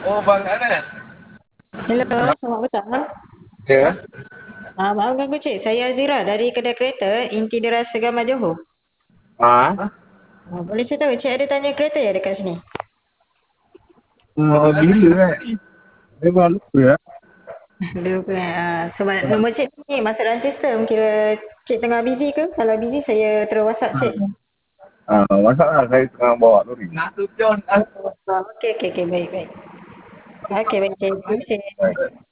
Oh, Bang Anas. Hello, selamat petang. Ya. Maaf ganggu cik, saya Azira dari kedai kereta Inti Deras Segama Johor. Ah, Boleh saya tahu cik ada tanya kereta ya dekat sini? bila kan? Memang lupa ya. Lupa. Sebab nombor cik ni masuk dalam sistem, kira cik tengah busy ke? Kalau busy saya terus WhatsApp cik. Masalah saya tengah bawa lori. Nak tu John. Okey, okey, okey, baik, baik. Okey, baik cik. Terima kasih. Baik.